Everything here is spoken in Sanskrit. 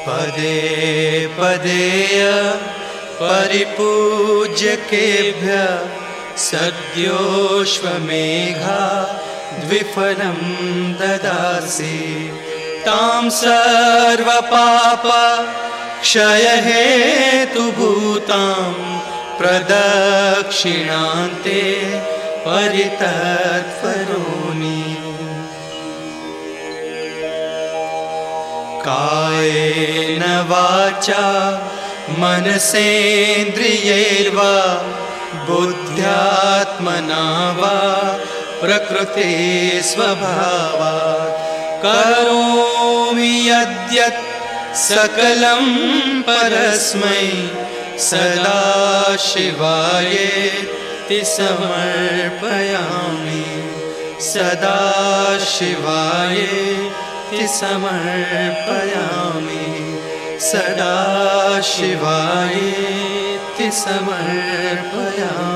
पदे पदेय परिपूज्यकेभ्यः सद्योऽश्वमेधा द्विफलं ददासि तां सर्वपाप क्षयहेतुभूतां प्रदक्षिणान्ते परितत्परोमि कायेन वाचा मनसेन्द्रियैर्वा बुद्ध्यात्मना वा प्रकृते स्वभावात् करोमि यद्यत् सकलं परस्मै सदा शिवायेति समर्पयामि सदा शिवायेति समर्पयामि सदा शिवायेति समर्पयामि।